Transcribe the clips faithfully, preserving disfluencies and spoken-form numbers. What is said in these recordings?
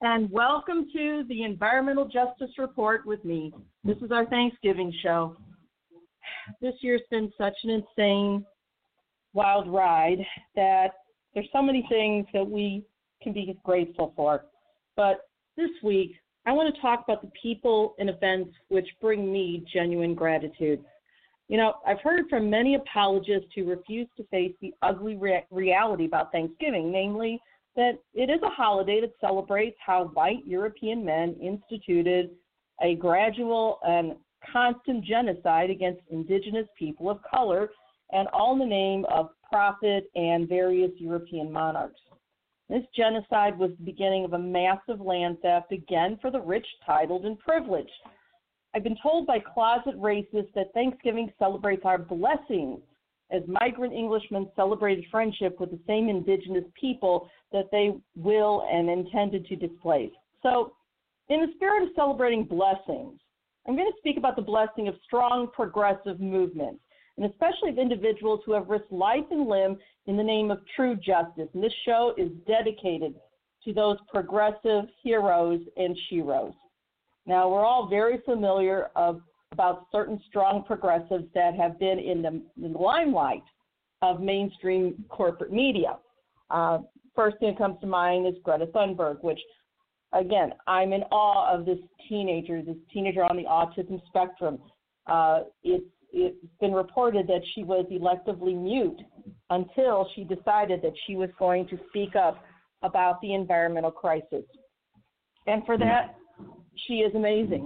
and welcome to the Environmental Justice Report with me. This is our Thanksgiving show. This year's been such an insane, wild ride that there's so many things that we can be grateful for. But this week, I want to talk about the people and events which bring me genuine gratitude. You know, I've heard from many apologists who refuse to face the ugly re- reality about Thanksgiving, namely that it is a holiday that celebrates how white European men instituted a gradual and constant genocide against indigenous people of color, and all in the name of profit and various European monarchs. This genocide was the beginning of a massive land theft, again for the rich, titled, and privileged. I've been told by closet racists that Thanksgiving celebrates our blessings, as migrant Englishmen celebrated friendship with the same indigenous people that they will and intended to displace. So, in the spirit of celebrating blessings, I'm going to speak about the blessing of strong progressive movements, and especially of individuals who have risked life and limb in the name of true justice. And this show is dedicated to those progressive heroes and sheroes. Now, we're all very familiar of about certain strong progressives that have been in the, in the limelight of mainstream corporate media. Uh, first thing that comes to mind is Greta Thunberg, which, again, I'm in awe of this teenager, this teenager on the autism spectrum. Uh, it's, it's been reported that she was electively mute until she decided that she was going to speak up about the environmental crisis. And for that, she is amazing.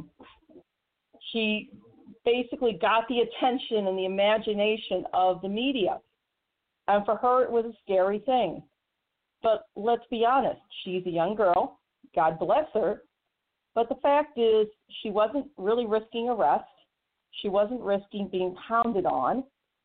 She basically got the attention and the imagination of the media. And for her, it was a scary thing. But let's be honest, she's a young girl. God bless her. But the fact is, she wasn't really risking arrest. She wasn't risking being pounded on.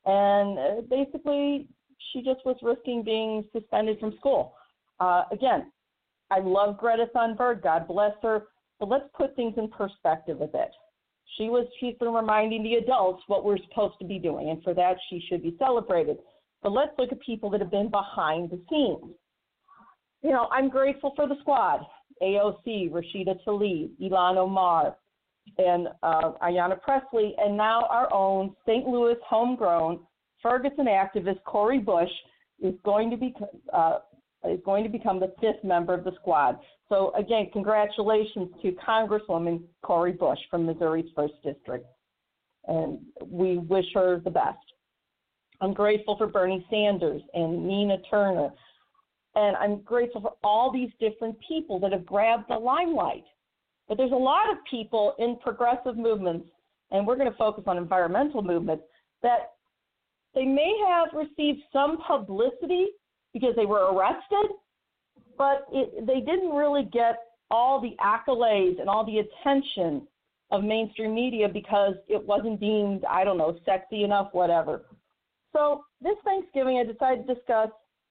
And basically, she just was risking being suspended from school. Uh, again, I love Greta Thunberg. God bless her. But let's put things in perspective a bit. She was, she's been reminding the adults what we're supposed to be doing, and for that she should be celebrated. But let's look at people that have been behind the scenes. You know, I'm grateful for the squad, A O C, Rashida Tlaib, Ilhan Omar, and uh, Ayanna Pressley, and now our own Saint Louis homegrown Ferguson activist Cori Bush is going to be uh, is going to become the fifth member of the squad. So, again, congratulations to Congresswoman Cori Bush from Missouri's first District. And we wish her the best. I'm grateful for Bernie Sanders and Nina Turner. And I'm grateful for all these different people that have grabbed the limelight. But there's a lot of people in progressive movements, and we're going to focus on environmental movements, that they may have received some publicity because they were arrested, but it, they didn't really get all the accolades and all the attention of mainstream media because it wasn't deemed, I don't know, sexy enough, whatever. So this Thanksgiving, I decided to discuss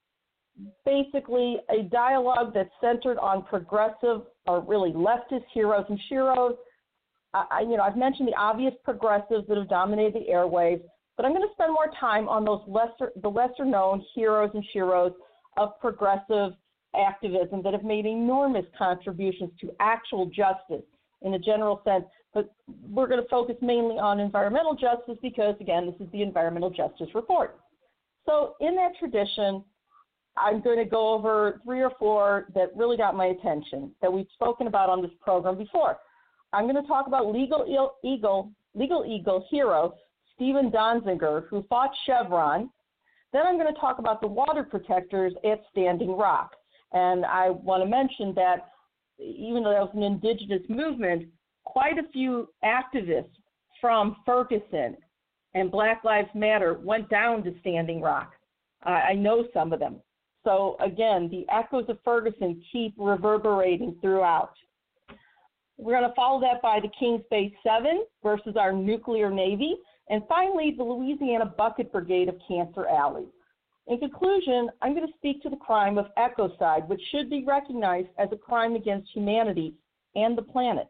basically a dialogue that's centered on progressive or really leftist heroes and sheroes. I, you know, I've mentioned the obvious progressives that have dominated the airwaves, but I'm going to spend more time on those lesser, the lesser-known heroes and sheroes of progressive activism that have made enormous contributions to actual justice in a general sense. But we're going to focus mainly on environmental justice because, again, this is the Environmental Justice Report. So in that tradition, I'm going to go over three or four that really got my attention that we've spoken about on this program before. I'm going to talk about legal eagle, legal eagle hero Stephen Donziger, who fought Chevron. Then I'm going to talk about the water protectors at Standing Rock. And I want to mention that even though that was an indigenous movement, quite a few activists from Ferguson and Black Lives Matter went down to Standing Rock. Uh, I know some of them. So, again, the echoes of Ferguson keep reverberating throughout. We're going to follow that by the Kings Bay seven versus our nuclear Navy. And finally, the Louisiana Bucket Brigade of Cancer Alley. In conclusion, I'm going to speak to the crime of ecocide, which should be recognized as a crime against humanity and the planet.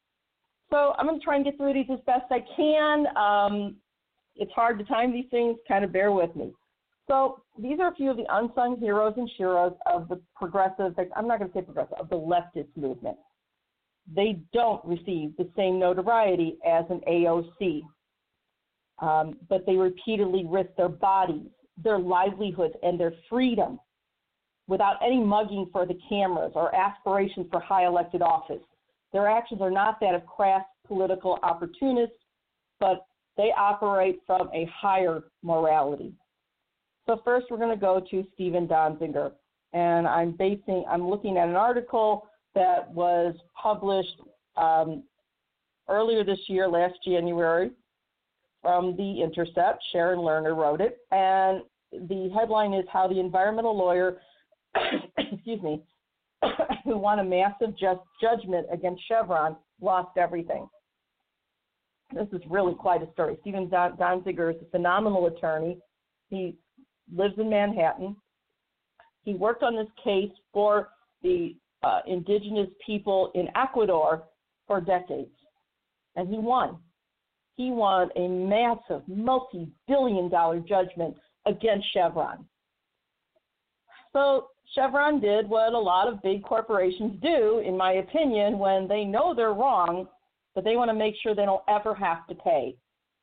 So I'm going to try and get through these as best I can. Um, it's hard to time these things. Kind of bear with me. So these are a few of the unsung heroes and sheroes of the progressive, I'm not going to say progressive, of the leftist movement. They don't receive the same notoriety as an A O C, um, but they repeatedly risk their bodies, their livelihoods, and their freedom without any mugging for the cameras or aspirations for high elected office. Their actions are not that of crass political opportunists, but they operate from a higher morality. So first we're going to go to Steven Donziger, and I'm basing, I'm looking at an article that was published um, earlier this year, last January, from The Intercept. Sharon Lerner wrote it, and the headline is How the Environmental Lawyer, excuse me, who won a massive just judgment against Chevron lost everything. This is really quite a story. Steven Don- Donziger is a phenomenal attorney. He lives in Manhattan. He worked on this case for the uh, indigenous people in Ecuador for decades, and he won. He won a massive multi-billion dollar judgment against Chevron. So Chevron did what a lot of big corporations do, in my opinion, when they know they're wrong, but they want to make sure they don't ever have to pay.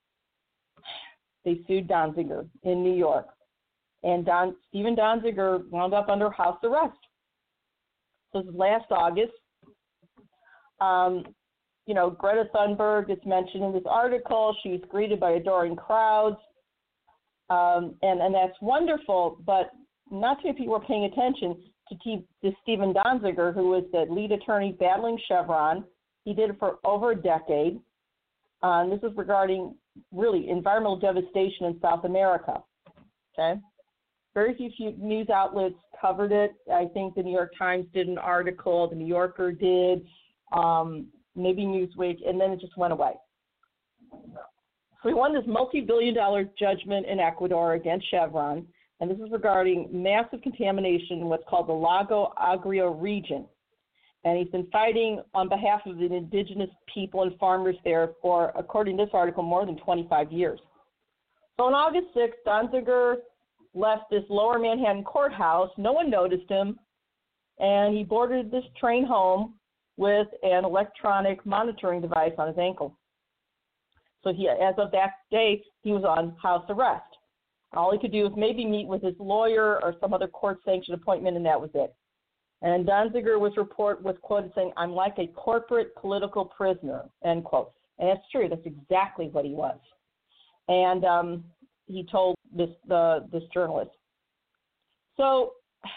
They sued Donziger in New York, and Don, Steven Donziger wound up under house arrest. This is last August. Um, you know, Greta Thunberg is mentioned in this article. She's greeted by adoring crowds, um, and, and that's wonderful, but not too many people were paying attention to, T- to Steven Donziger, who was the lead attorney battling Chevron. He did it for over a decade. Uh, and this is regarding, really, environmental devastation in South America. Okay? Very few, few news outlets covered it. I think the New York Times did an article, the New Yorker did, um, maybe Newsweek, and then it just went away. So he won this multi-billion dollar judgment in Ecuador against Chevron, and this is regarding massive contamination in what's called the Lago Agrio region. And he's been fighting on behalf of the indigenous people and farmers there for, according to this article, more than twenty-five years. So on August sixth, Donziger left this lower Manhattan courthouse. No one noticed him, and he boarded this train home with an electronic monitoring device on his ankle. So he, as of that day, he was on house arrest. All he could do was maybe meet with his lawyer or some other court-sanctioned appointment, and that was it. And Donziger was report was quoted saying, "I'm like a corporate political prisoner," end quote. And that's true. That's exactly what he was. And um, he told this the this journalist. So,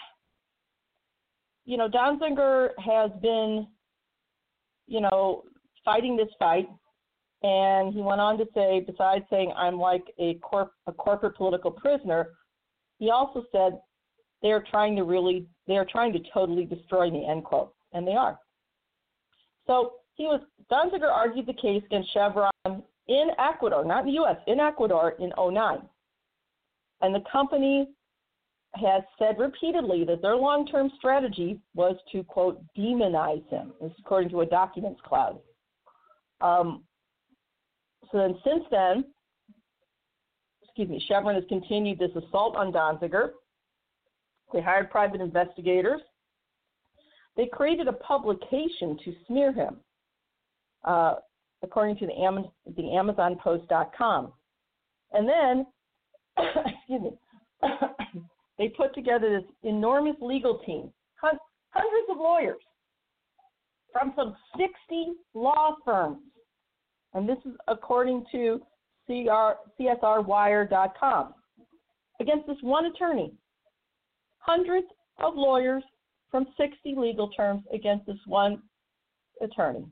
you know, Donziger has been, you know, fighting this fight, and he went on to say, besides saying I'm like a corp a corporate political prisoner, he also said they are trying to really they are trying to totally destroy me, end quote, and they are. So he was Donziger argued the case against Chevron in Ecuador, not in the U S, in Ecuador in oh nine. And the company has said repeatedly that their long-term strategy was to, quote, demonize him. This is according to a documents cloud. Um, so then since then, excuse me, Chevron has continued this assault on Donziger. They hired private investigators. They created a publication to smear him, uh, according to the, Am- the Amazon Post dot com. And then, excuse me, they put together this enormous legal team, hun- hundreds of lawyers from some sixty law firms. And this is according to C R, C S R wire dot com, against this one attorney. Hundreds of lawyers from sixty legal terms against this one attorney.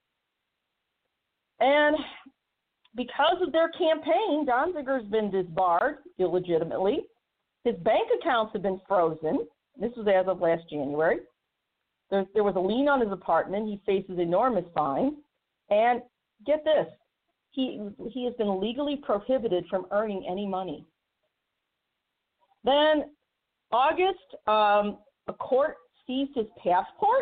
And because of their campaign, Donziger's been disbarred illegitimately. His bank accounts have been frozen. This was as of last January. There, there was a lien on his apartment. He faces enormous fines. And get this, he, he has been legally prohibited from earning any money. Then August, um, a court seized his passport,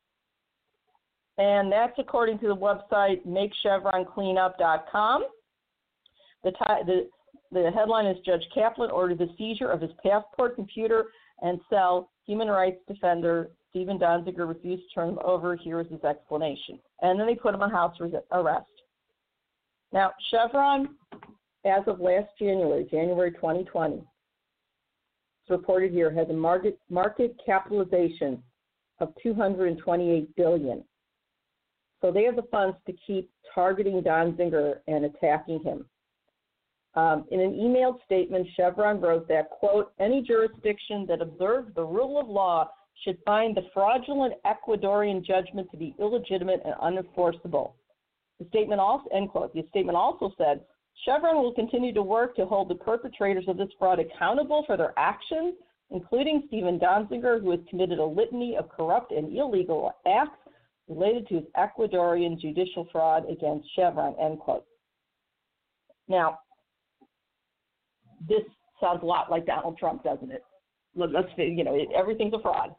and that's according to the website make chevron cleanup dot com. The, the the headline is Judge Kaplan ordered the seizure of his passport, computer, and cell. Human rights defender Stephen Donziger refused to turn them over. Here is his explanation. And then they put him on house arrest. Now, Chevron, as of last January, January twenty twenty, it's reported here, has a market, market capitalization of two hundred twenty-eight billion dollars. So they have the funds to keep targeting Donziger and attacking him. Um, in an emailed statement, Chevron wrote that, quote, any jurisdiction that observes the rule of law should find the fraudulent Ecuadorian judgment to be illegitimate and unenforceable. The statement also, end quote, the statement also said, Chevron will continue to work to hold the perpetrators of this fraud accountable for their actions, including Stephen Donziger, who has committed a litany of corrupt and illegal acts related to his Ecuadorian judicial fraud against Chevron, end quote. Now, this sounds a lot like Donald Trump, doesn't it? Let's, you know, everything's a fraud.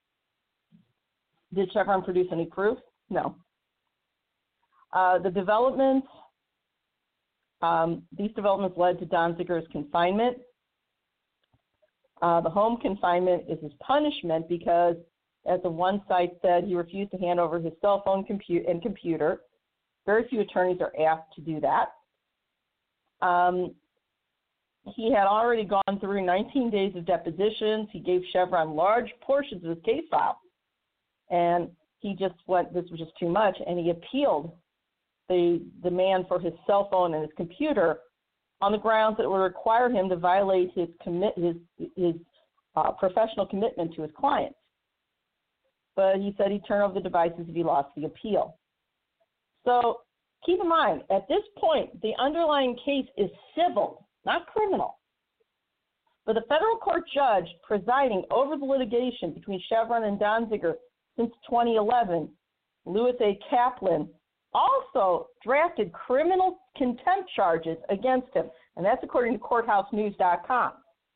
Did Chevron produce any proof? No. Uh, the developments, um, these developments led to Donziger's confinement. Uh, the home confinement is his punishment because, as the one site said, he refused to hand over his cell phone compu- and computer. Very few attorneys are asked to do that. Um, He had already gone through nineteen days of depositions. He gave Chevron large portions of his case file. And he just went, this was just too much, and he appealed the demand for his cell phone and his computer on the grounds that it would require him to violate his commit his his uh, professional commitment to his clients. But he said he'd turn over the devices if he lost the appeal. So keep in mind, at this point, the underlying case is civil, not criminal. But the federal court judge presiding over the litigation between Chevron and Donziger since twenty eleven, Louis A. Kaplan, also drafted criminal contempt charges against him, and that's according to courthouse news dot com.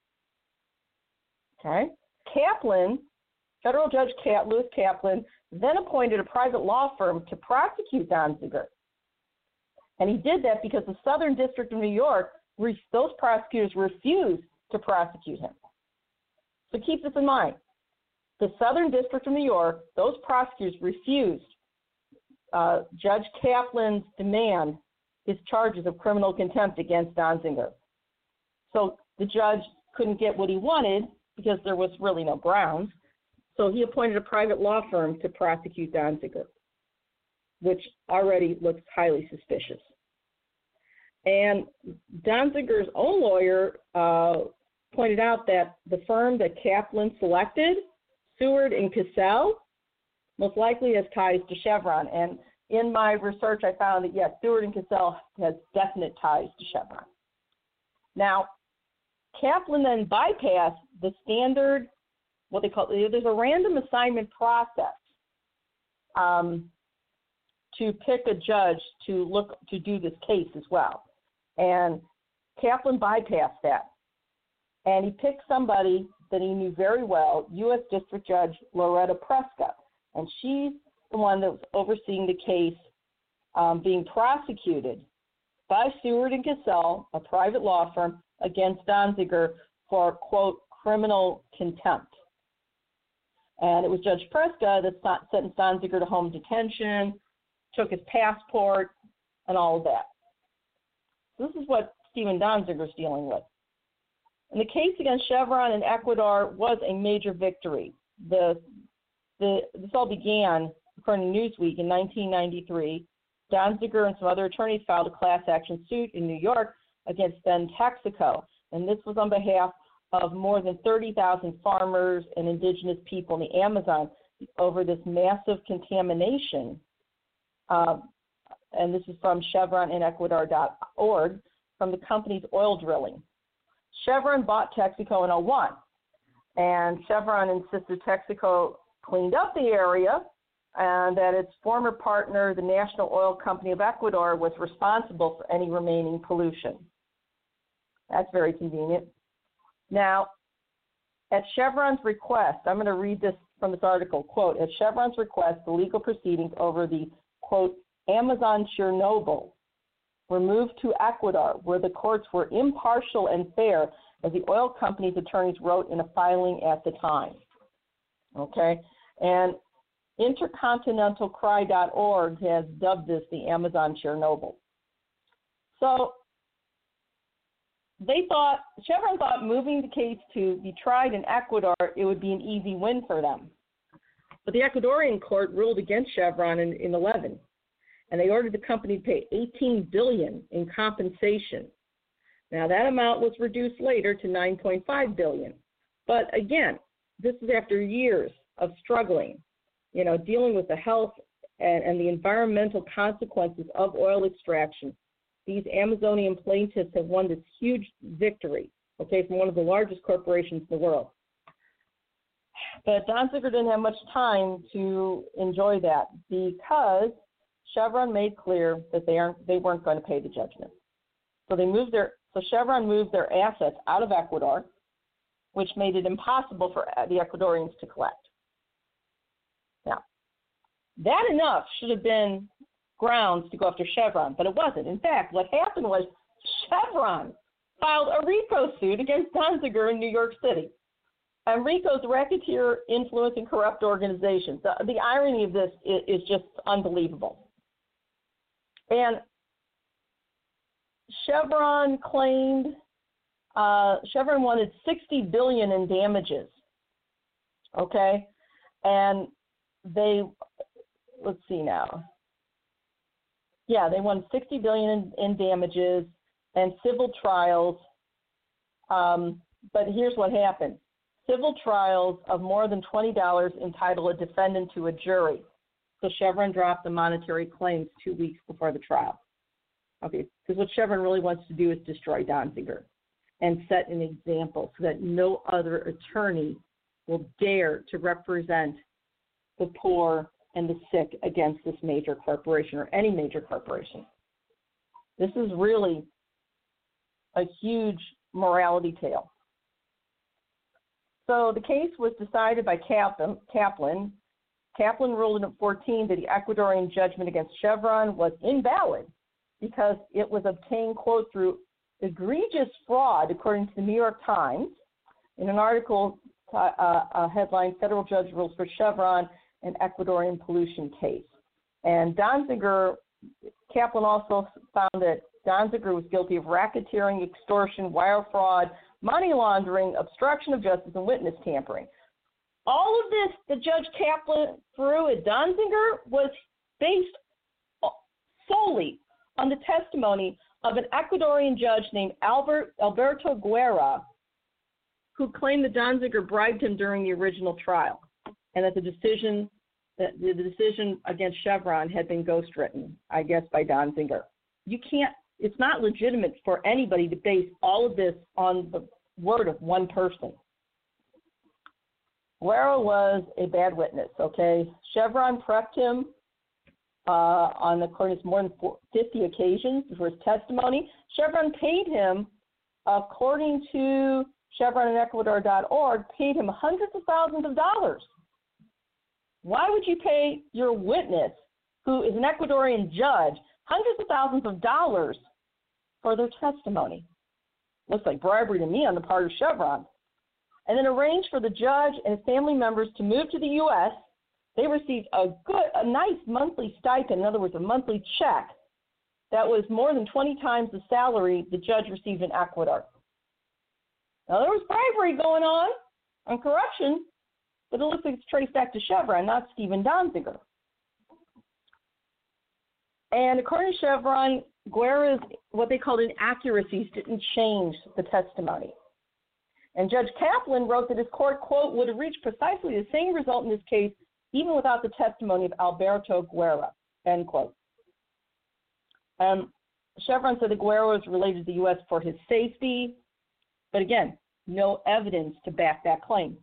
Okay? Kaplan, federal judge Kat, Louis Kaplan, then appointed a private law firm to prosecute Donziger. And he did that because the Southern District of New York, those prosecutors refused to prosecute him. So keep this in mind. The Southern District of New York, those prosecutors refused uh, Judge Kaplan's demand, his charges of criminal contempt against Donziger. So the judge couldn't get what he wanted because there was really no grounds. So he appointed a private law firm to prosecute Donziger, which already looks highly suspicious. And Donziger's own lawyer uh, pointed out that the firm that Kaplan selected, Seward and Cassell, most likely has ties to Chevron. And in my research, I found that, yes, Seward and Cassell has definite ties to Chevron. Now, Kaplan then bypassed the standard, what they call, there's a random assignment process um, to pick a judge to look to do this case as well. And Kaplan bypassed that. And he picked somebody that he knew very well, U S District Judge Loretta Preska. And she's the one that was overseeing the case um, being prosecuted by Seward and Cassell, a private law firm, against Donziger for, quote, criminal contempt. And it was Judge Preska that sentenced Donziger to home detention, took his passport, and all of that. This is what Stephen Donziger is dealing with. And the case against Chevron in Ecuador was a major victory. The, the, this all began, according to Newsweek, in nineteen ninety-three. Donziger and some other attorneys filed a class action suit in New York against then Texaco. And this was on behalf of more than thirty thousand farmers and indigenous people in the Amazon over this massive contamination. Uh, and this is from Chevron in Ecuador dot org, from the company's oil drilling. Chevron bought Texaco in oh one, and Chevron insisted Texaco cleaned up the area and that its former partner, the National Oil Company of Ecuador, was responsible for any remaining pollution. That's very convenient. Now, at Chevron's request, I'm going to read this from this article, quote, at Chevron's request, the legal proceedings over the, quote, Amazon Chernobyl were moved to Ecuador, where the courts were impartial and fair, as the oil company's attorneys wrote in a filing at the time. Okay? And intercontinental cry dot org has dubbed this the Amazon Chernobyl. So they thought, Chevron thought moving the case to be tried in Ecuador, it would be an easy win for them. But the Ecuadorian court ruled against Chevron in, in eleven, and they ordered the company to pay eighteen billion dollars in compensation. Now, that amount was reduced later to nine point five billion dollars. But again, this is after years of struggling, you know, dealing with the health and, and the environmental consequences of oil extraction. These Amazonian plaintiffs have won this huge victory, okay, from one of the largest corporations in the world. But Donziger didn't have much time to enjoy that because Chevron made clear that they aren't they weren't going to pay the judgment. So they moved their so Chevron moved their assets out of Ecuador, which made it impossible for the Ecuadorians to collect. Now, that enough should have been grounds to go after Chevron, but it wasn't. In fact, what happened was Chevron filed a RICO suit against Donziger in New York City. And RICO's racketeer, influence, and corrupt organizations. The, the irony of this is, is just unbelievable. And Chevron claimed, uh, Chevron wanted sixty billion dollars in damages, okay? And they, let's see now. Yeah, they won sixty billion dollars in, in damages and civil trials. Um, but here's what happened. Civil trials of more than twenty dollars entitle a defendant to a jury. So Chevron dropped the monetary claims two weeks before the trial. Okay, because what Chevron really wants to do is destroy Donziger and set an example so that no other attorney will dare to represent the poor and the sick against this major corporation or any major corporation. This is really a huge morality tale. So the case was decided by Kaplan. Kaplan, Kaplan ruled in fourteen that the Ecuadorian judgment against Chevron was invalid because it was obtained, quote, through egregious fraud, according to the New York Times, in an article uh, uh, headlined Federal Judge Rules for Chevron, an Ecuadorian pollution case. And Donziger, Kaplan also found that Donziger was guilty of racketeering, extortion, wire fraud, money laundering, obstruction of justice, and witness tampering. All of this that Judge Kaplan threw at Donziger was based solely on the testimony of an Ecuadorian judge named Albert, Alberto Guerra, who claimed that Donziger bribed him during the original trial, and that the decision that the decision against Chevron had been ghostwritten, I guess, by Donziger. You can't. It's not legitimate for anybody to base all of this on the word of one person. Guerra was a bad witness, okay? Chevron prepped him uh, on, according to more than fifty occasions for his testimony. Chevron paid him, according to Chevron and Ecuador dot org, paid him hundreds of thousands of dollars. Why would you pay your witness, who is an Ecuadorian judge, hundreds of thousands of dollars for their testimony? Looks like bribery to me on the part of Chevron. And then arranged for the judge and his family members to move to the U S. They received a good, a nice monthly stipend, in other words, a monthly check that was more than twenty times the salary the judge received in Ecuador. Now, there was bribery going on and corruption, but it looks like it's traced back to Chevron, not Stephen Donziger. And according to Chevron, Guerra's, what they called inaccuracies, didn't change the testimony. And Judge Kaplan wrote that his court, quote, would have reached precisely the same result in this case, even without the testimony of Alberto Guerra, end quote. Um, Chevron said that Guerra was related to the U S for his safety, but again, no evidence to back that claim.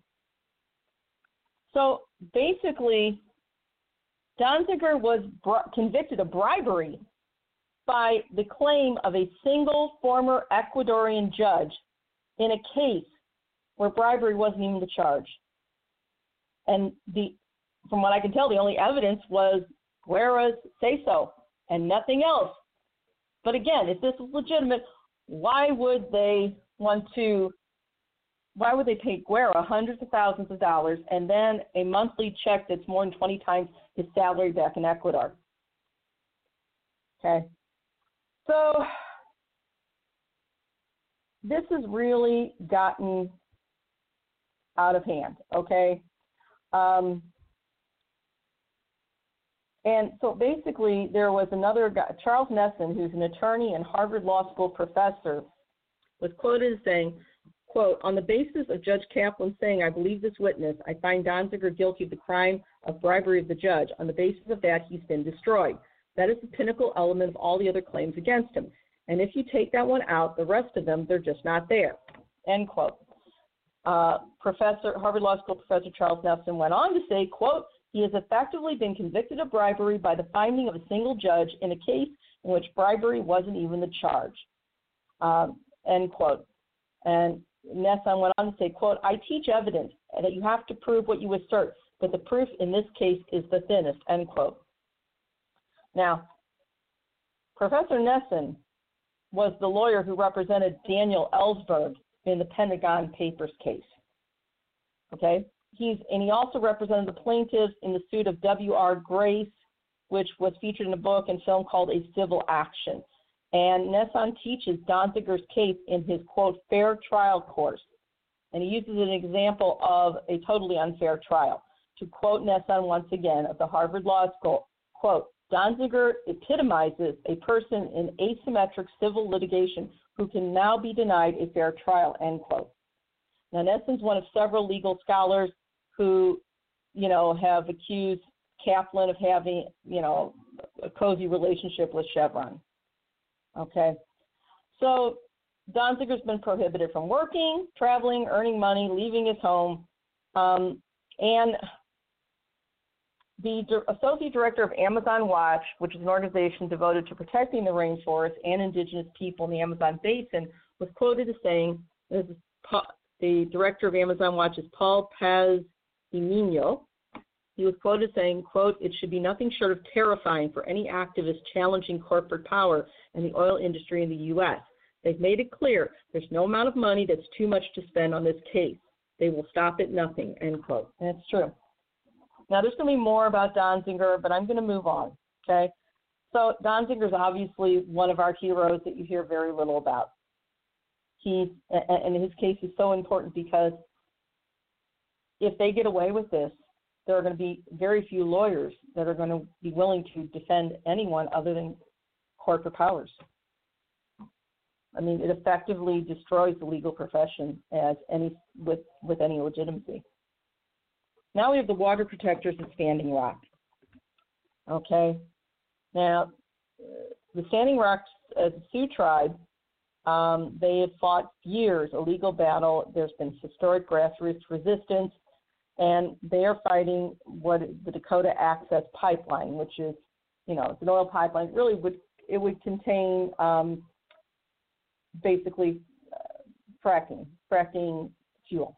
So basically, Donziger was br- convicted of bribery by the claim of a single former Ecuadorian judge in a case where bribery wasn't even the charge. And the, from what I can tell, the only evidence was Guerra's say-so and nothing else. But again, if this is legitimate, why would they want to, why would they pay Guerra hundreds of thousands of dollars and then a monthly check that's more than twenty times his salary back in Ecuador? Okay. So this has really gotten out of hand, okay? Um, and so basically there was another guy, Charles Nesson, who's an attorney and Harvard Law School professor, was quoted as saying, quote, on the basis of Judge Kaplan saying, I believe this witness, I find Donziger guilty of the crime of bribery of the judge. On the basis of that, he's been destroyed. That is the pinnacle element of all the other claims against him. And if you take that one out, the rest of them, they're just not there, end quote. Uh, Professor, Harvard Law School Professor Charles Nesson went on to say, quote, he has effectively been convicted of bribery by the finding of a single judge in a case in which bribery wasn't even the charge, um, end quote. And Nesson went on to say, quote, I teach evidence that you have to prove what you assert, but the proof in this case is the thinnest, end quote. Now, Professor Nesson was the lawyer who represented Daniel Ellsberg in the Pentagon Papers case. Okay? He's, and he also represented the plaintiffs in the suit of W R Grace, which was featured in a book and film called A Civil Action. And Nesson teaches Donziger's case in his, quote, fair trial course. And he uses an example of a totally unfair trial. To quote Nesson once again of the Harvard Law School, quote, Donziger epitomizes a person in asymmetric civil litigation who can now be denied a fair trial, end quote. Now, Nesson's one of several legal scholars who, you know, have accused Kaplan of having, you know, a cozy relationship with Chevron. Okay. So Donziger's been prohibited from working, traveling, earning money, leaving his home, um, and the Associate Director of Amazon Watch, which is an organization devoted to protecting the rainforest and indigenous people in the Amazon basin, was quoted as saying, this is the Director of Amazon Watch is Paul Paz-Emino. He was quoted saying, quote, it should be nothing short of terrifying for any activist challenging corporate power in the oil industry in the U S. They've made it clear there's no amount of money that's too much to spend on this case. They will stop at nothing, end quote. And it's true. Now, there's going to be more about Donziger, but I'm going to move on, okay? So Donziger is obviously one of our heroes that you hear very little about. He, and his case is so important because if they get away with this, there are going to be very few lawyers that are going to be willing to defend anyone other than corporate powers. I mean, it effectively destroys the legal profession as any with, with any legitimacy. Now we have the water protectors at Standing Rock. Okay. Now, the Standing Rock as a Sioux tribe, um, they have fought years a legal battle. There's been historic grassroots resistance, and they are fighting what the Dakota Access Pipeline, which is, you know, it's an oil pipeline. It really would it would contain um, basically uh, fracking, fracking fuel.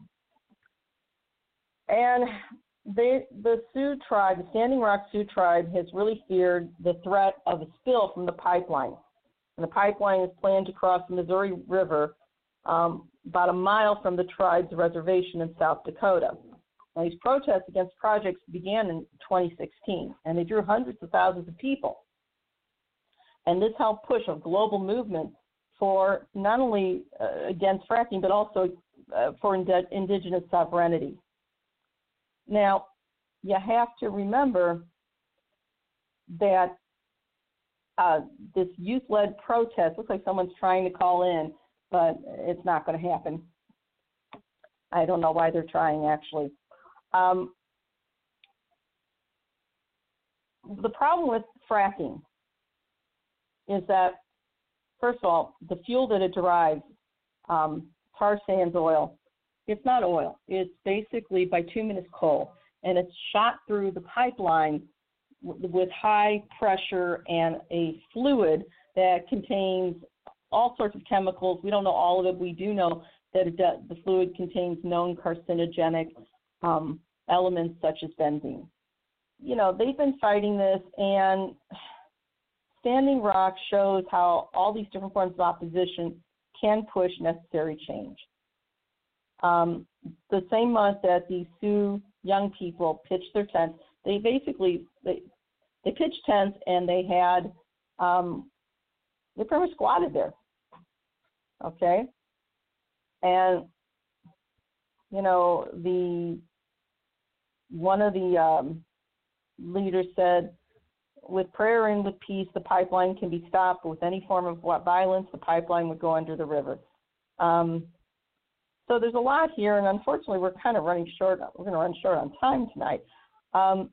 And they, the Sioux tribe, the Standing Rock Sioux tribe, has really feared the threat of a spill from the pipeline. And the pipeline is planned to cross the Missouri River um, about a mile from the tribe's reservation in South Dakota. Now, these protests against projects began in twenty sixteen, and they drew hundreds of thousands of people. And this helped push a global movement for not only uh, against fracking, but also uh, for ind- indigenous sovereignty. Now, you have to remember that uh, this youth-led protest, looks like someone's trying to call in, but it's not going to happen. I don't know why they're trying, actually. Um, the problem with fracking is that, first of all, the fuel that it derives, um, tar sands oil, it's not oil. It's basically bituminous coal, and it's shot through the pipeline w- with high pressure and a fluid that contains all sorts of chemicals. We don't know all of it. We do know that it does, the fluid contains known carcinogenic um, elements such as benzene. You know, they've been fighting this, and Standing Rock shows how all these different forms of opposition can push necessary change. Um, the same month that the Sioux young people pitched their tents, they basically they, they pitched tents and they had um, they pretty much squatted there. Okay, and you know the one of the um, leaders said, with prayer and with peace, the pipeline can be stopped. But with any form of violence, the pipeline would go under the river. Um, so there's a lot here, and unfortunately, we're kind of running short. We're going to run short on time tonight. Um,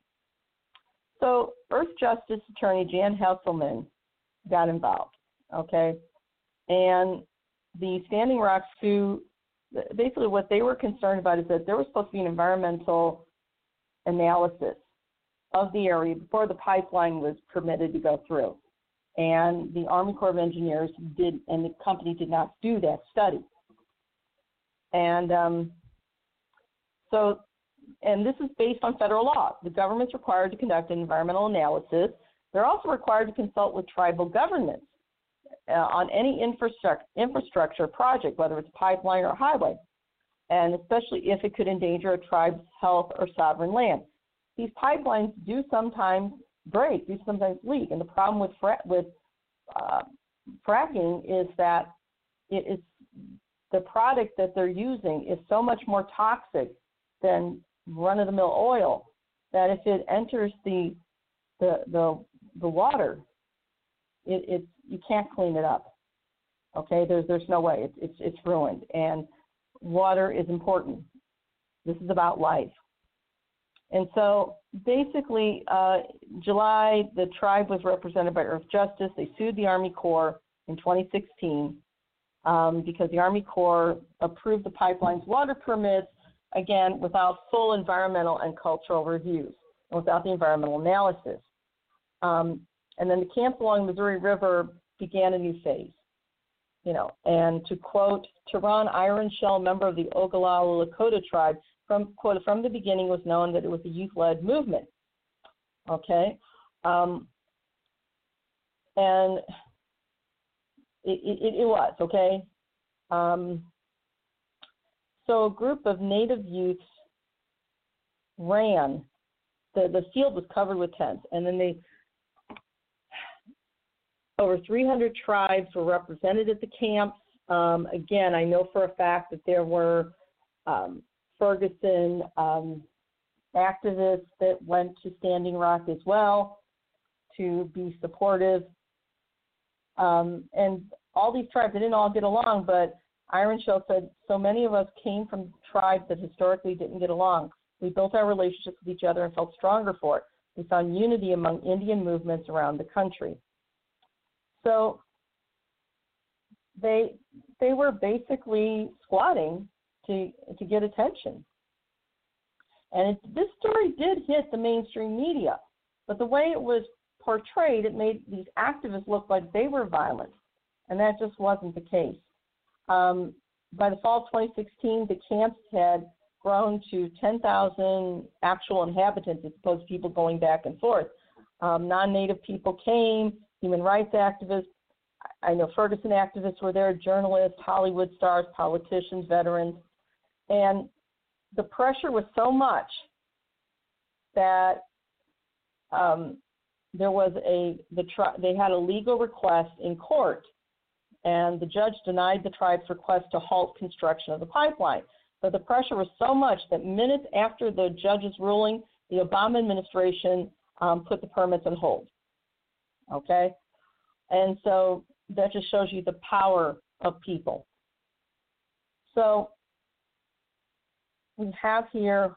so Earth Justice Attorney Jan Hesselman got involved, okay? And the Standing Rock Sioux, basically what they were concerned about is that there was supposed to be an environmental analysis of the area before the pipeline was permitted to go through. And the Army Corps of Engineers did, and the company did not do that study. And um, so, and this is based on federal law. The government's required to conduct an environmental analysis. They're also required to consult with tribal governments uh, on any infrastructure, infrastructure project, whether it's a pipeline or a highway, and especially if it could endanger a tribe's health or sovereign land. These pipelines do sometimes break, do sometimes leak, and the problem with fra- with uh, fracking is that it is the product that they're using is so much more toxic than run-of-the-mill oil that if it enters the the the, the water, it, it's you can't clean it up. Okay, there's there's no way. It's it's it's ruined, and water is important. This is about life. And so basically, uh, July, the tribe was represented by Earth Justice. They sued the Army Corps in twenty sixteen um, because the Army Corps approved the pipeline's water permits, again, without full environmental and cultural reviews, and without the environmental analysis. Um, and then the camps along the Missouri River began a new phase. You know, and to quote Tehran Ironshell, member of the Oglala Lakota tribe, from quote, from the beginning was known that it was a youth-led movement. Okay, um, and it, it, it was okay. Um, so a group of Native youths ran. The the field was covered with tents, and then they over three hundred tribes were represented at the camps. Um, again, I know for a fact that there were um, Ferguson um, activists that went to Standing Rock as well to be supportive. Um, and all these tribes, they didn't all get along, but Ironshell said, so many of us came from tribes that historically didn't get along. We built our relationships with each other and felt stronger for it. We found unity among Indian movements around the country. So they they were basically squatting to to get attention. And it, this story did hit the mainstream media, but the way it was portrayed, it made these activists look like they were violent, and that just wasn't the case. Um, by the fall of twenty sixteen, the camps had grown to ten thousand actual inhabitants as opposed to people going back and forth. Um, non-Native people came, human rights activists. I know Ferguson activists were there, journalists, Hollywood stars, politicians, veterans. And the pressure was so much that um, there was a, the tri- they had a legal request in court, and the judge denied the tribe's request to halt construction of the pipeline. But the pressure was so much that minutes after the judge's ruling, the Obama administration um, put the permits on hold. Okay? And so that just shows you the power of people. So we have here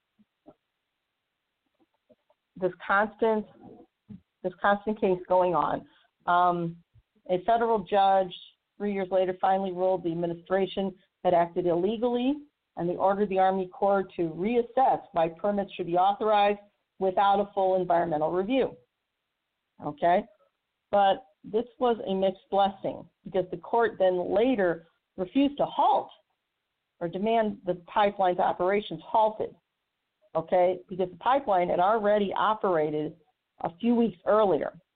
this constant, this constant case going on. Um, a federal judge, three years later, finally ruled the administration had acted illegally, and they ordered the Army Corps to reassess why permits should be authorized without a full environmental review. Okay? But this was a mixed blessing because the court then later refused to halt or demand the pipeline's operations halted, okay, because the pipeline had already operated a few weeks earlier.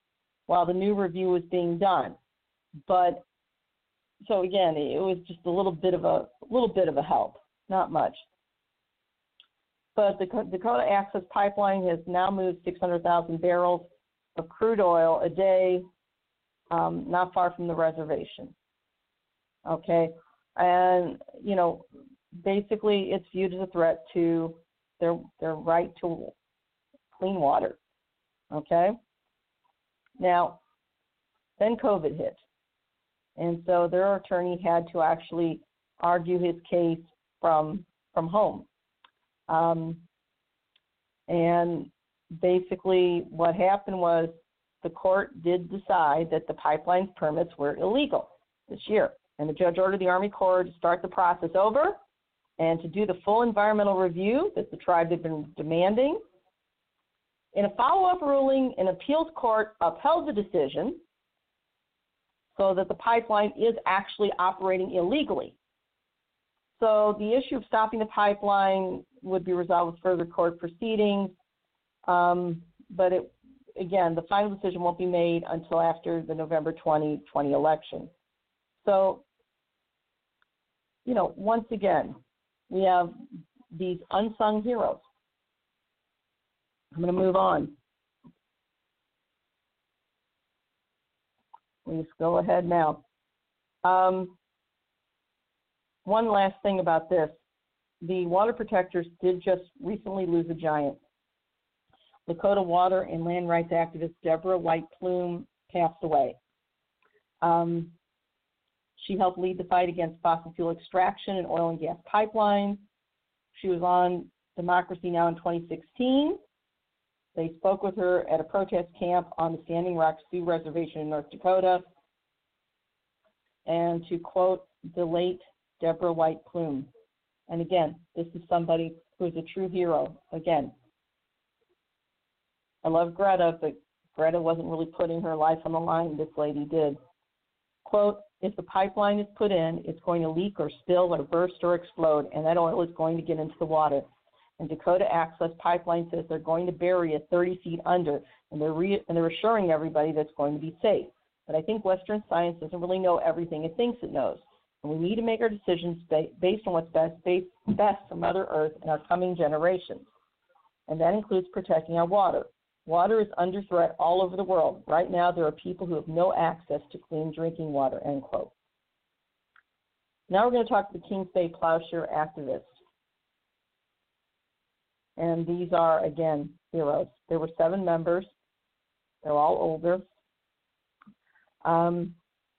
while the new review was being done. But so again, it was just a little bit of a little bit of a help, not much. But the Dakota Access Pipeline has now moved six hundred thousand barrels of crude oil a day, um, not far from the reservation. Okay, and you know, basically, it's viewed as a threat to their their right to clean water. Okay. Now, then COVID hit, and so their attorney had to actually argue his case from from home. Um, and basically what happened was the court did decide that the pipeline's permits were illegal this year. And the judge ordered the Army Corps to start the process over and to do the full environmental review that the tribe had been demanding. In a follow-up ruling, an appeals court upheld the decision so that the pipeline is actually operating illegally. So the issue of stopping the pipeline would be resolved with further court proceedings, um, but it, again, the final decision won't be made until after the November twenty twenty election. So, you know, once again, we have these unsung heroes. I'm going to move on. Please go ahead now. Um, one last thing about this. The water protectors did just recently lose a giant. Lakota water and land rights activist Deborah White Plume passed away. Um, she helped lead the fight against fossil fuel extraction and oil and gas pipelines. She was on Democracy Now! In twenty sixteen. They spoke with her at a protest camp on the Standing Rock Sioux Reservation in North Dakota. And to quote the late Deborah White Plume, and again, this is somebody who is a true hero. Again, I love Greta, but Greta wasn't really putting her life on the line. This lady did. Quote, if the pipeline is put in, it's going to leak or spill or burst or explode, and that oil is going to get into the water. And Dakota Access Pipeline says they're going to bury it thirty feet under, and they're, re- and they're assuring everybody that's going to be safe. But I think Western science doesn't really know everything it thinks it knows. And we need to make our decisions ba- based on what's best, based, best for Mother Earth and our coming generations. And that includes protecting our water. Water is under threat all over the world. Right now, there are people who have no access to clean drinking water, end quote. Now we're going to talk to the Kings Bay Plowshare activists. And these are, again, heroes. There were seven members. They're all older. Um,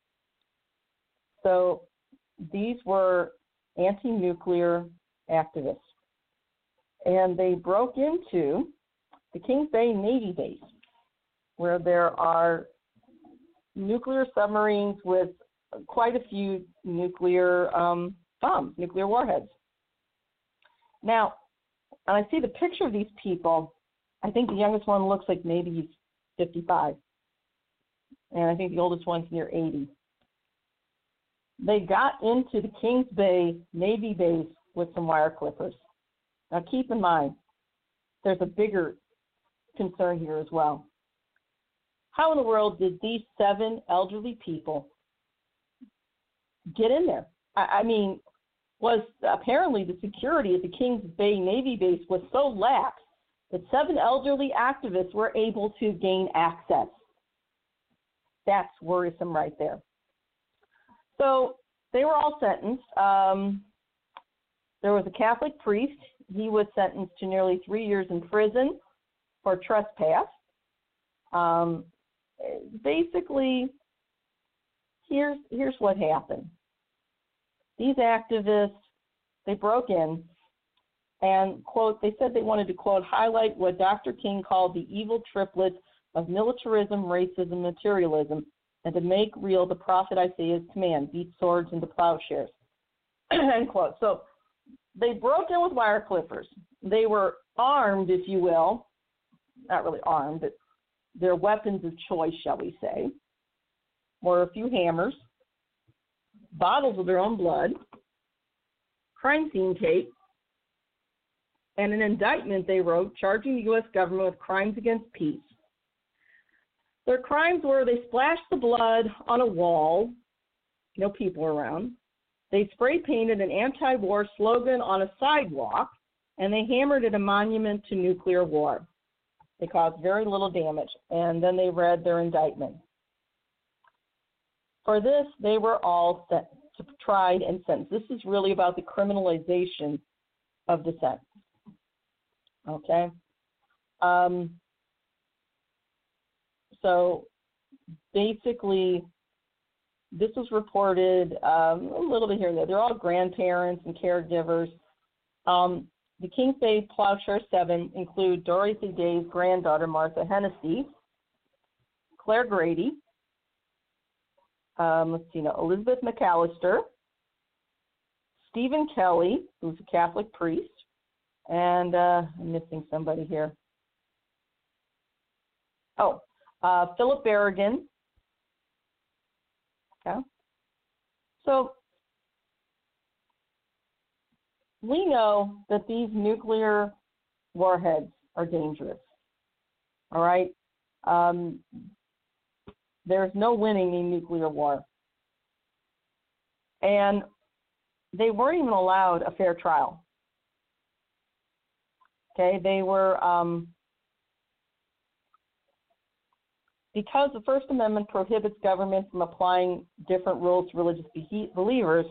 so these were anti-nuclear activists. And they broke into the Kings Bay Navy base, where there are nuclear submarines with quite a few nuclear um, bombs, nuclear warheads. Now, and I see the picture of these people. I think the youngest one looks like maybe he's fifty-five. And I think the oldest one's near eighty. They got into the Kings Bay Navy base with some wire clippers. Now keep in mind, there's a bigger concern here as well. How in the world did these seven elderly people get in there? I, I mean, was apparently the security at the Kings Bay Navy base was so lax that seven elderly activists were able to gain access. That's worrisome right there. So they were all sentenced. Um, there was a Catholic priest. He was sentenced to nearly three years in prison for trespass. Um, basically, here's here's what happened. These activists, they broke in and, quote, they said they wanted to, quote, highlight what Doctor King called the evil triplet of militarism, racism, materialism, and to make real the prophet Isaiah's command, beat swords into plowshares, end quote. So they broke in with wire clippers. They were armed, if you will, not really armed, but their weapons of choice, shall we say, were a few hammers, bottles of their own blood, crime scene tape, and an indictment they wrote charging the U S government with crimes against peace. Their crimes were they splashed the blood on a wall, no people around. They spray painted an anti-war slogan on a sidewalk, and they hammered at a monument to nuclear war. They caused very little damage, and then they read their indictment. For this, they were all sent, tried and sentenced. This is really about the criminalization of dissent. Okay? Um, so basically, this was reported um, a little bit here and there. They're all grandparents and caregivers. Um, the King Faith Plowshare Seven include Dorothy Day's granddaughter, Martha Hennessy, Claire Grady, um, let's see now, Elizabeth McAllister, Stephen Kelly, who's a Catholic priest, and uh, I'm missing somebody here. Oh, uh, Philip Berrigan. Okay. So we know that these nuclear warheads are dangerous. All right? Um, there's no winning in nuclear war. And they weren't even allowed a fair trial. Okay? They were, um, because the First Amendment prohibits government from applying different rules to religious be- believers,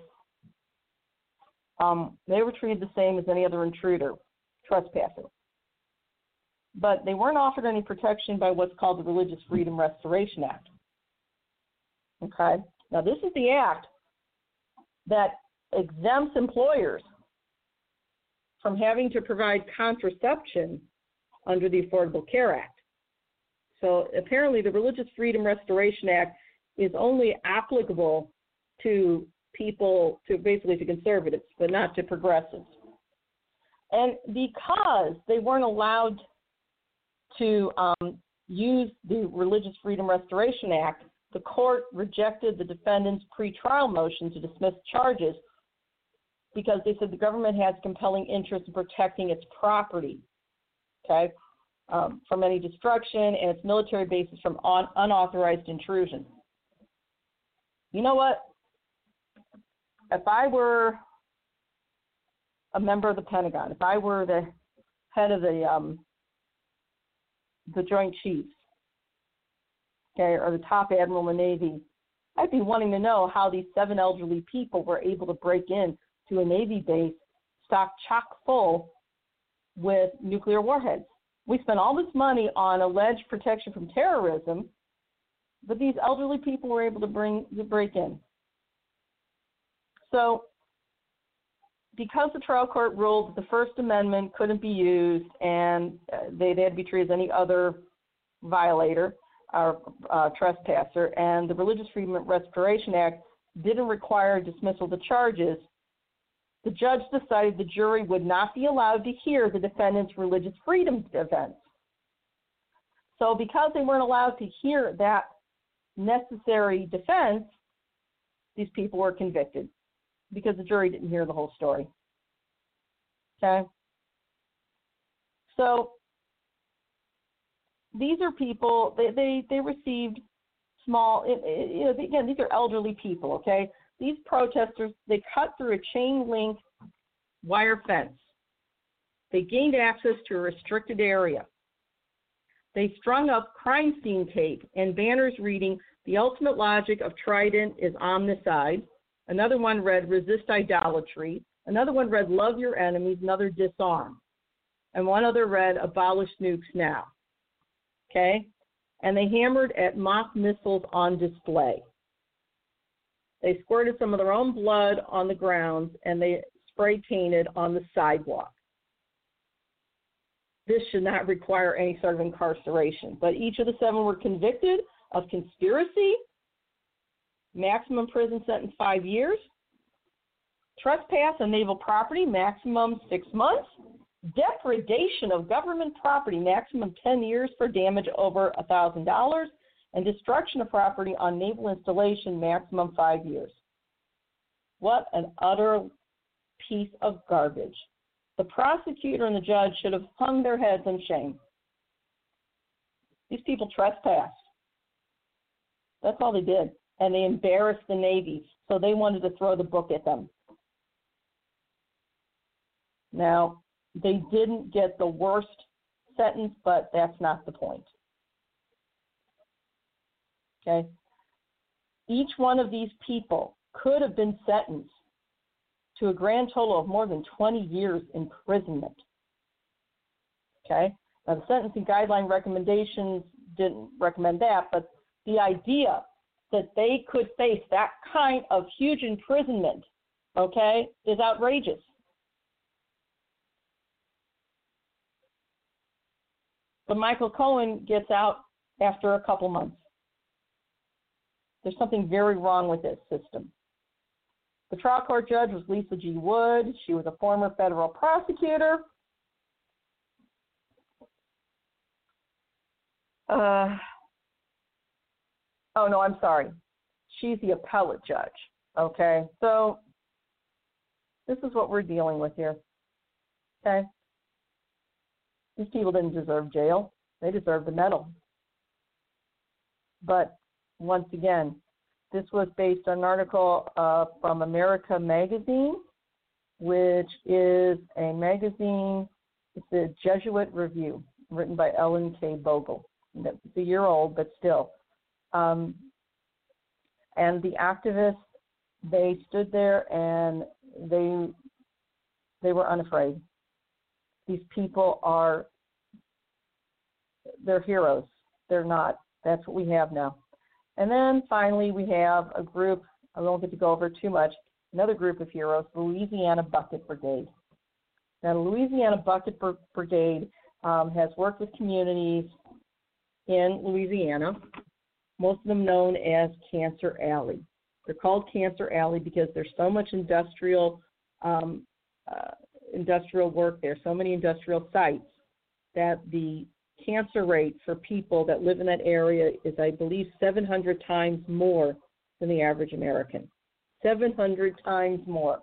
um, they were treated the same as any other intruder, trespasser. But they weren't offered any protection by what's called the Religious Freedom Restoration Act. Okay? Now, this is the act that exempts employers from having to provide contraception under the Affordable Care Act. So apparently the Religious Freedom Restoration Act is only applicable to people, to basically to conservatives, but not to progressives. And because they weren't allowed to um, use the Religious Freedom Restoration Act, the court rejected the defendant's pretrial motion to dismiss charges because they said the government has compelling interest in protecting its property, okay, um, from any destruction and its military bases from un- unauthorized intrusion. You know what? If I were a member of the Pentagon, if I were the head of the um, the Joint Chiefs, okay, or the top admiral in the Navy, I'd be wanting to know how these seven elderly people were able to break in to a Navy base stocked chock full with nuclear warheads. We spent all this money on alleged protection from terrorism, but these elderly people were able to bring to break in. So, because the trial court ruled that the First Amendment couldn't be used and uh, they, they had to be treated as any other violator or uh, trespasser, and the Religious Freedom Restoration Act didn't require dismissal of the charges, the judge decided the jury would not be allowed to hear the defendant's religious freedom defense. So because they weren't allowed to hear that necessary defense, these people were convicted because the jury didn't hear the whole story. Okay? So these are people, they, they, they received small, you know, again, these are elderly people, okay? These protesters, they cut through a chain-link wire fence. They gained access to a restricted area. They strung up crime scene tape and banners reading, "The ultimate logic of Trident is omnicide." Another one read, "Resist idolatry." Another one read, "Love your enemies." Another, "Disarm." And one other read, "Abolish nukes now." Okay? And they hammered at mock missiles on display. They squirted some of their own blood on the grounds, and they spray painted on the sidewalk. This should not require any sort of incarceration. But each of the seven were convicted of conspiracy, maximum prison sentence five years, trespass on naval property, maximum six months, depredation of government property, maximum ten years for damage over one thousand dollars, and destruction of property on naval installation, maximum five years. What an utter piece of garbage. The prosecutor and the judge should have hung their heads in shame. These people trespassed. That's all they did. And they embarrassed the Navy, so they wanted to throw the book at them. Now, they didn't get the worst sentence, but that's not the point. Okay? Each one of these people could have been sentenced to a grand total of more than twenty years imprisonment. Okay? Now, the sentencing guideline recommendations didn't recommend that, but the idea that they could face that kind of huge imprisonment, okay, is outrageous. But Michael Cohen gets out after a couple months. There's something very wrong with this system. The trial court judge was Lisa G. Wood. She was a former federal prosecutor. Uh, oh, no, I'm sorry. She's the appellate judge, okay? So this is what we're dealing with here, okay? These people didn't deserve jail. They deserve the medal. But once again, this was based on an article uh, from America Magazine, which is a magazine, it's a Jesuit Review, written by Ellen K. Bogle. It's a year old, but still. Um, and the activists, they stood there and they they were unafraid. These people are, they're heroes. They're not. That's what we have now. And then finally we have a group, I won't get to go over too much, another group of heroes, the Louisiana Bucket Brigade. Now the Louisiana Bucket Brigade um, has worked with communities in Louisiana, most of them known as Cancer Alley. They're called Cancer Alley because there's so much industrial um, uh, industrial work there, so many industrial sites, that the cancer rate for people that live in that area is, I believe, seven hundred times more than the average American. seven hundred times more.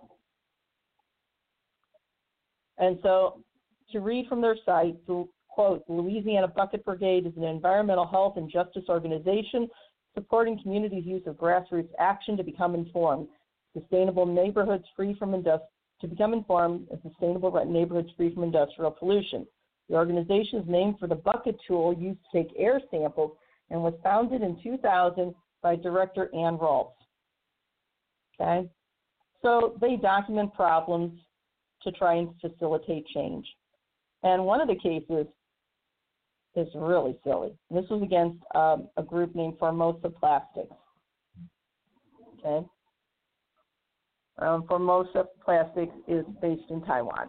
And so to read from their site, the quote, the Louisiana Bucket Brigade is an environmental health and justice organization supporting communities' use of grassroots action to become informed, sustainable neighborhoods free from industri- to become informed and sustainable neighborhoods free from industrial pollution. The organization is named for the bucket tool used to take air samples and was founded in two thousand by Director Ann Rolfs. Okay? So they document problems to try and facilitate change. And one of the cases is really silly. This was against um, a group named Formosa Plastics. Okay? Um, Formosa Plastics is based in Taiwan.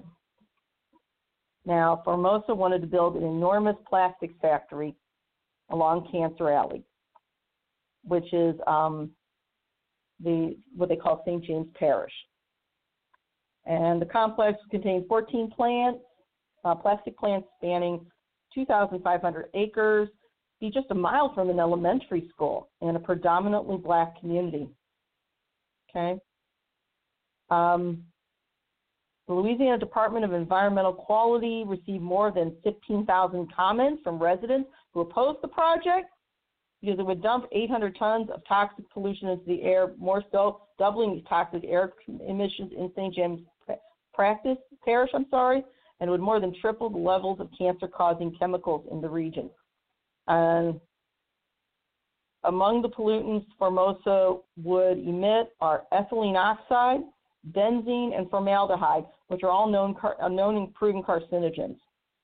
Now, Formosa wanted to build an enormous plastics factory along Cancer Alley, which is um, the what they call Saint James Parish. And the complex contains fourteen plants, uh, plastic plants spanning two thousand five hundred acres, be just a mile from an elementary school in a predominantly black community. Okay. Um, the Louisiana Department of Environmental Quality received more than fifteen thousand comments from residents who opposed the project because it would dump eight hundred tons of toxic pollution into the air, more so doubling toxic air emissions in Saint James Practice, Parish, I'm sorry, and it would more than triple the levels of cancer-causing chemicals in the region. And among the pollutants Formosa would emit are ethylene oxide, benzene, and formaldehyde, which are all known, car- known and proven carcinogens.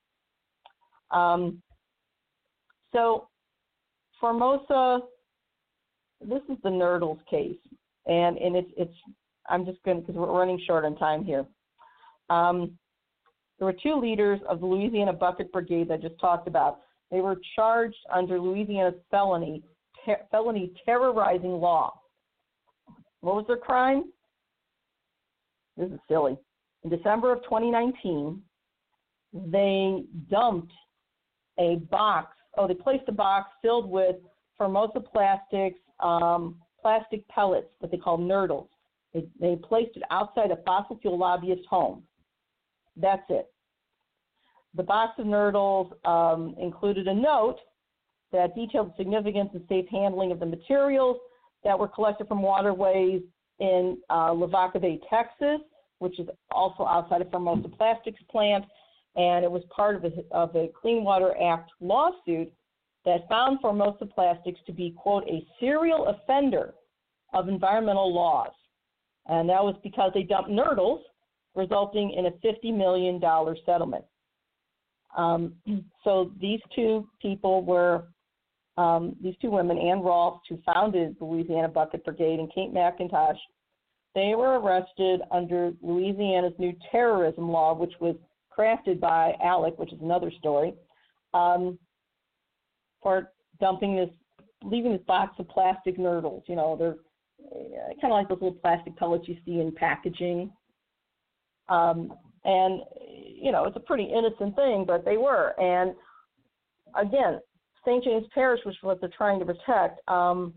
Um, so Formosa, this is the Nurdles case, and, and it's, it's, I'm just going to, because we're running short on time here. Um, there were two leaders of the Louisiana Bucket Brigade that I just talked about. They were charged under Louisiana's felony, ter- felony terrorizing law. What was their crime? This is silly. In December of twenty nineteen, they dumped a box. Oh, they placed a box filled with Formosa Plastics um, plastic pellets that they call Nurdles. They, they placed it outside a fossil fuel lobbyist home. That's it. The box of Nurdles um, included a note that detailed the significance and safe handling of the materials that were collected from waterways in uh, Lavaca Bay, Texas, which is also outside of Formosa Plastics plant, and it was part of a, of a Clean Water Act lawsuit that found Formosa Plastics to be, quote, a serial offender of environmental laws. And that was because they dumped nurdles, resulting in a fifty million dollars settlement. Um, so these two people were, um, these two women, Ann Rolfs, who founded the Louisiana Bucket Brigade, and Kate McIntosh, they were arrested under Louisiana's new terrorism law, which was crafted by ALEC, which is another story, um, for dumping this, leaving this box of plastic nurdles. You know, they're uh, kind of like those little plastic pellets you see in packaging. Um, and, you know, it's a pretty innocent thing, but they were. And, again, Saint James Parish, which is what they're trying to protect, um,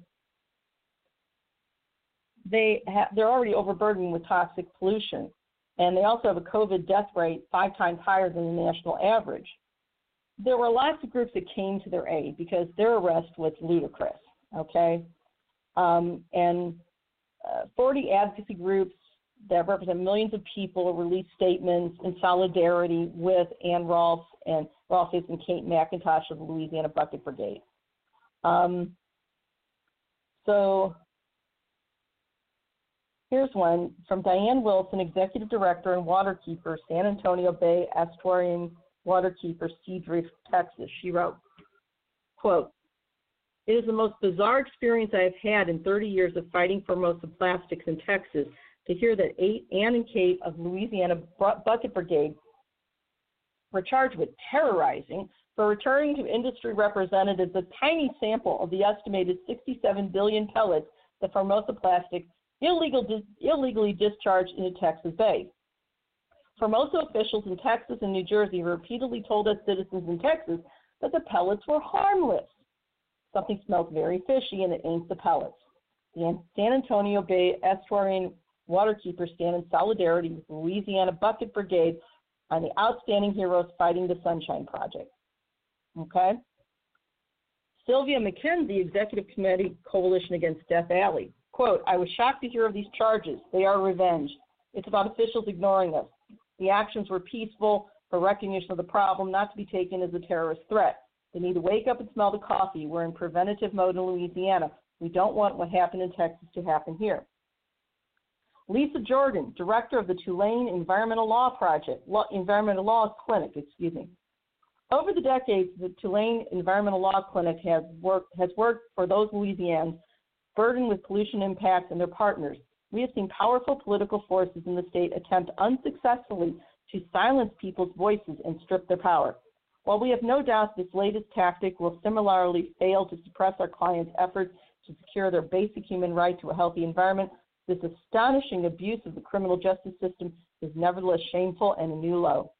they ha- they're already overburdened with toxic pollution. And they also have a COVID death rate five times higher than the national average. There were lots of groups that came to their aid because their arrest was ludicrous, okay? Um, and uh, forty advocacy groups that represent millions of people released statements in solidarity with Ann Rolfs and Rolfs and Kate McIntosh of the Louisiana Bucket Brigade. Um, so here's one from Diane Wilson, Executive Director and Waterkeeper, San Antonio Bay Estuarine Waterkeeper, Seadrift, Texas. She wrote, quote, "It is the most bizarre experience I have had in thirty years of fighting Formosa Plastics in Texas to hear that eight, Ann and Kate of Louisiana Bucket Brigade were charged with terrorizing for returning to industry representatives a tiny sample of the estimated sixty-seven billion pellets that Formosa Plastics illegal, illegally discharged into Texas Bay. Formosa officials in Texas and New Jersey repeatedly told us citizens in Texas that the pellets were harmless. Something smells very fishy, and it ain't the pellets. The San Antonio Bay Estuarine Waterkeepers stand in solidarity with the Louisiana Bucket Brigade on the outstanding heroes fighting the Sunshine Project." Okay? Sylvia McKenzie, Executive Committee Coalition Against Death Valley. Quote, "I was shocked to hear of these charges. They are revenge. It's about officials ignoring us. The actions were peaceful for recognition of the problem, not to be taken as a terrorist threat. They need to wake up and smell the coffee. We're in preventative mode in Louisiana. We don't want what happened in Texas to happen here." Lisa Jordan, Director of the Tulane Environmental Law Project, Law, Environmental Law Clinic, excuse me. Over the decades, the Tulane Environmental Law Clinic has worked, has worked for those Louisianans burdened with pollution impacts and their partners. We have seen powerful political forces in the state attempt unsuccessfully to silence people's voices and strip their power. While we have no doubt this latest tactic will similarly fail to suppress our clients' efforts to secure their basic human right to a healthy environment, this astonishing abuse of the criminal justice system is nevertheless shameful and a new low.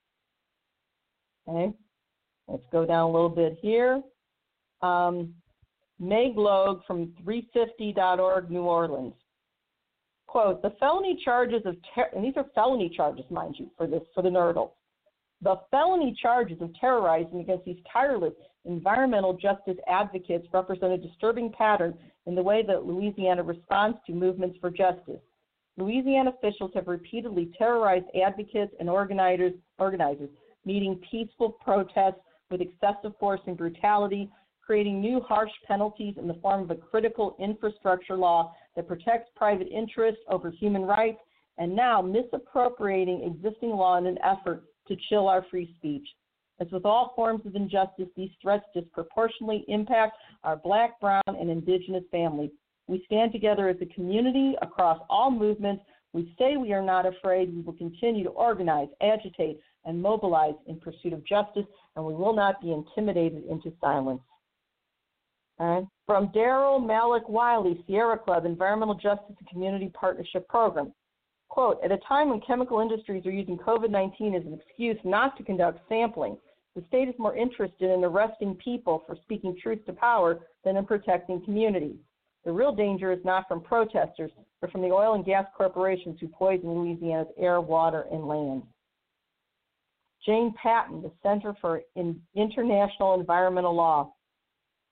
Okay, let's go down a little bit here. Um, Meg Logue from three fifty dot org, New Orleans. Quote, "The felony charges of, ter- and these are felony charges, mind you, for this, for the nurdle. The felony charges of terrorizing against these tireless environmental justice advocates represent a disturbing pattern in the way that Louisiana responds to movements for justice. Louisiana officials have repeatedly terrorized advocates and organizers, organizers meeting peaceful protests with excessive force and brutality, creating new harsh penalties in the form of a critical infrastructure law that protects private interests over human rights, and now misappropriating existing law in an effort to chill our free speech. As with all forms of injustice, these threats disproportionately impact our Black, Brown, and Indigenous families. We stand together as a community across all movements. We say we are not afraid. We will continue to organize, agitate, and mobilize in pursuit of justice, and we will not be intimidated into silence." Okay. From Daryl Malik Wiley, Sierra Club, Environmental Justice and Community Partnership Program. Quote, "At a time when chemical industries are using COVID nineteen as an excuse not to conduct sampling, the state is more interested in arresting people for speaking truth to power than in protecting communities. The real danger is not from protesters, but from the oil and gas corporations who poison Louisiana's air, water, and land." Jane Patton, the Center for in International Environmental Law.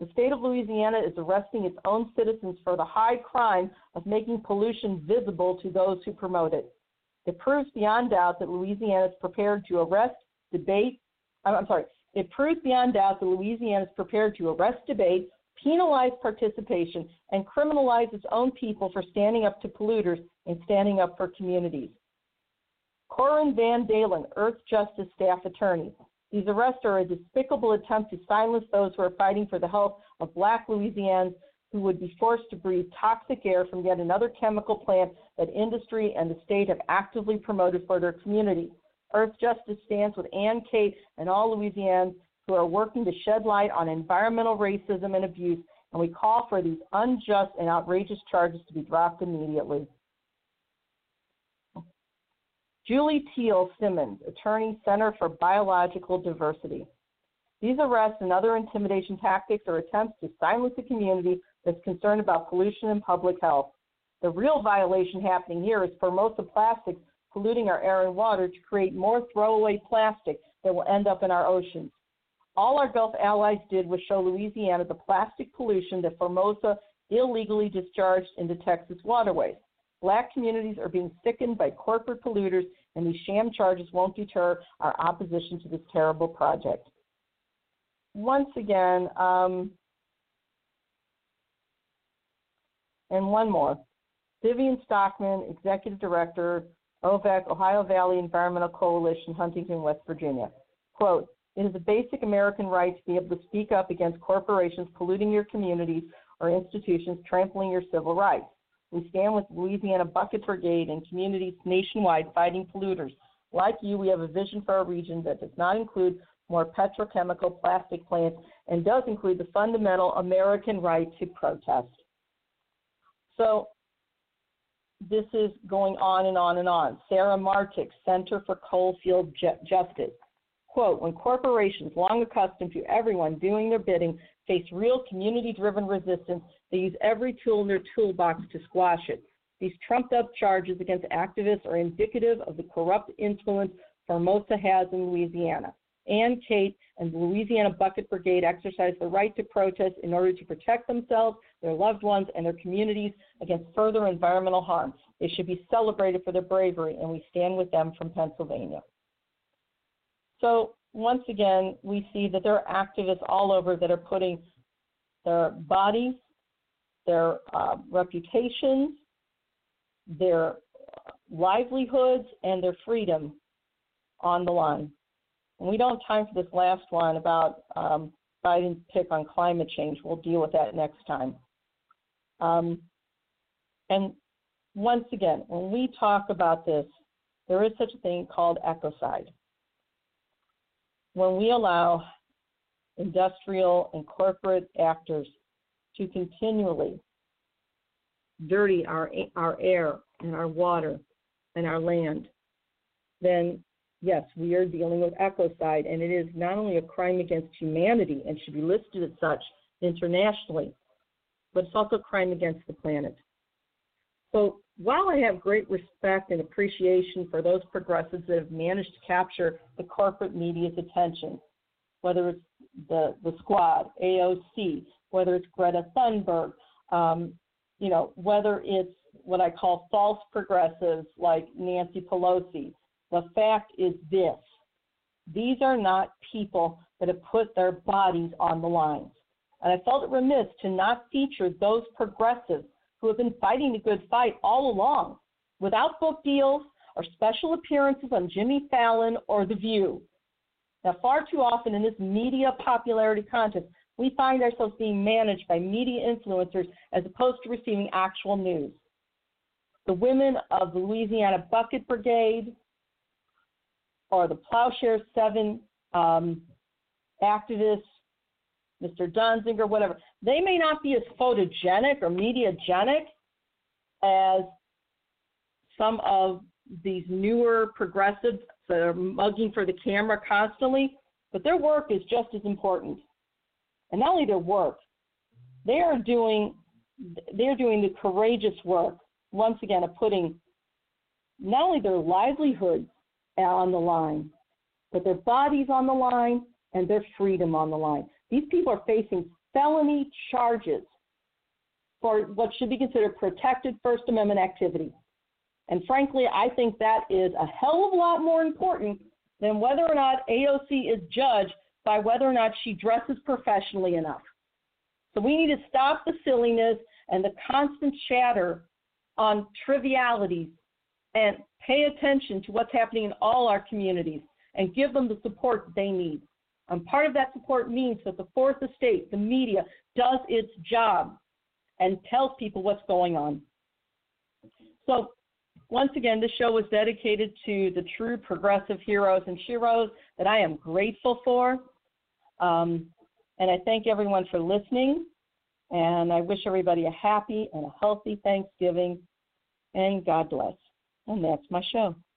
The state of Louisiana is arresting its own citizens for the high crime of making pollution visible to those who promote it. It proves beyond doubt that Louisiana is prepared to arrest, debate, I'm sorry, it proves beyond doubt that Louisiana is prepared to arrest, debate, penalize participation, and criminalize its own people for standing up to polluters and standing up for communities. Corin Van Dalen, Earth Justice staff attorney. These arrests are a despicable attempt to silence those who are fighting for the health of Black Louisianans who would be forced to breathe toxic air from yet another chemical plant that industry and the state have actively promoted for their community. Earth Justice stands with Ann Cate and all Louisianans who are working to shed light on environmental racism and abuse, and we call for these unjust and outrageous charges to be dropped immediately. Julie Teal Simmons, Attorney, Center for Biological Diversity. These arrests and other intimidation tactics are attempts to silence a community that's concerned about pollution and public health. The real violation happening here is Formosa Plastics polluting our air and water to create more throwaway plastic that will end up in our oceans. All our Gulf allies did was show Louisiana the plastic pollution that Formosa illegally discharged into Texas waterways. Black communities are being sickened by corporate polluters, and these sham charges won't deter our opposition to this terrible project. Once again, um, and one more. Vivian Stockman, Executive Director, O V E C, Ohio Valley Environmental Coalition, Huntington, West Virginia. Quote, it is a basic American right to be able to speak up against corporations polluting your communities or institutions trampling your civil rights. We stand with Louisiana Bucket Brigade and communities nationwide fighting polluters. Like you, we have a vision for our region that does not include more petrochemical plastic plants and does include the fundamental American right to protest. So this is going on and on and on. Sarah Martic, Center for Coalfield Justice. Quote, when corporations long accustomed to everyone doing their bidding face real community-driven resistance, they use every tool in their toolbox to squash it. These trumped-up charges against activists are indicative of the corrupt influence Formosa has in Louisiana. Ann Cate and the Louisiana Bucket Brigade exercise the right to protest in order to protect themselves, their loved ones, and their communities against further environmental harm. They should be celebrated for their bravery, and we stand with them from Pennsylvania. So once again, we see that there are activists all over that are putting their bodies, their uh, reputations, their livelihoods, and their freedom on the line. And we don't have time for this last one about um, Biden's pick on climate change. We'll deal with that next time. Um, and once again, when we talk about this, there is such a thing called ecocide. When we allow industrial and corporate actors to continually dirty our our air and our water and our land, then yes, we are dealing with ecocide, and it is not only a crime against humanity and should be listed as such internationally, but it's also a crime against the planet. So while I have great respect and appreciation for those progressives that have managed to capture the corporate media's attention, whether it's the, the Squad, A O C, whether it's Greta Thunberg, um, you know, whether it's what I call false progressives like Nancy Pelosi, the fact is this: these are not people that have put their bodies on the line. And I felt it remiss to not feature those progressives who have been fighting the good fight all along, without book deals or special appearances on Jimmy Fallon or The View. Now, far too often in this media popularity contest, we find ourselves being managed by media influencers as opposed to receiving actual news. The women of the Louisiana Bucket Brigade or the Plowshare seven um, activists, Mister Donziger, whatever, they may not be as photogenic or mediagenic as some of these newer progressives that are mugging for the camera constantly, but their work is just as important. And not only their work, they are doing they're doing the courageous work, once again, of putting not only their livelihoods on the line, but their bodies on the line and their freedom on the line. These people are facing felony charges for what should be considered protected First Amendment activity. And frankly, I think that is a hell of a lot more important than whether or not A O C is judged by whether or not she dresses professionally enough. So we need to stop the silliness and the constant chatter on trivialities and pay attention to what's happening in all our communities and give them the support they need. And part of that support means that the Fourth Estate, the media, does its job and tells people what's going on. So once again, this show was dedicated to the true progressive heroes and sheroes that I am grateful for. Um, and I thank everyone for listening. And I wish everybody a happy and a healthy Thanksgiving. And God bless. And that's my show.